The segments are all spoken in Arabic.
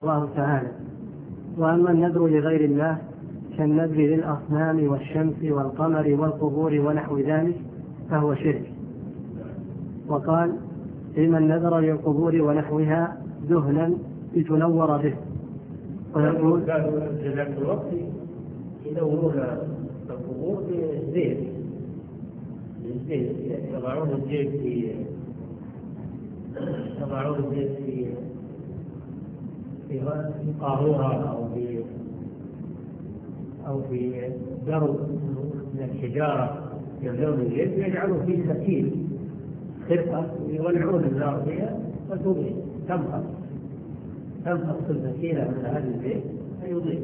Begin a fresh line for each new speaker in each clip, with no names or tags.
الله تعالى. وأما النذر لغير الله كالنذر للأصنام والشمس والقمر والقبور ونحو ذلك فهو شرك. وقال لمن نذر للقبور ونحوها دهنا لتنور به. ويقول
ذاك الوقت يدورون القبور بالزيت، يضعون الزيت في قارورة أو في درب من الحجارة، يملون الزيت ويجعلون فيه سكين خرقة ويولعون النار فيها فتضيء، تنفق السكينة من هذا الزيت فيضيء.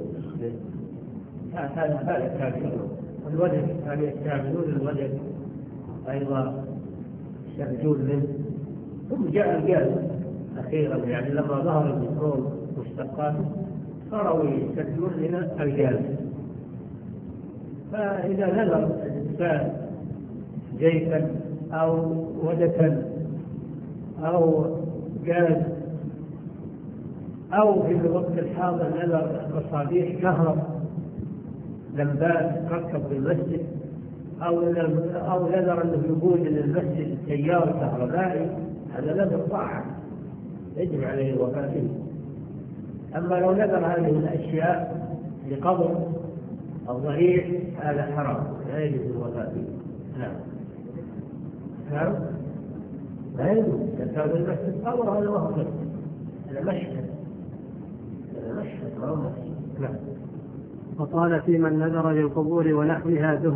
هذا كافر. والوجد كانوا يستعملون الوجد أيضا يستعملون منه. ثم جاء الجاز أخيرا، يعني لما ظهر البترول مشتقاته صاروا يستعملون لنا الجاز. فإذا نذر الإنسان جيفا أو ودكا أو جاز أو في الوقت الحاضر نذر مصابيح كهرب لمبات تركب في المسجد أو نذر أنه يوجد للمسجد سيارة كهربائي، هذا نذر طاعة يجب عليه الوفاء به. أما لو نذر هذه الأشياء لقبر أو ضريح هذا حرام لا يجب الوفاء به. نعم لا يجب. كان المسجد قبر هذا وهو هذا مشهد
وقال في من نذر للقبور ونحوها دهنا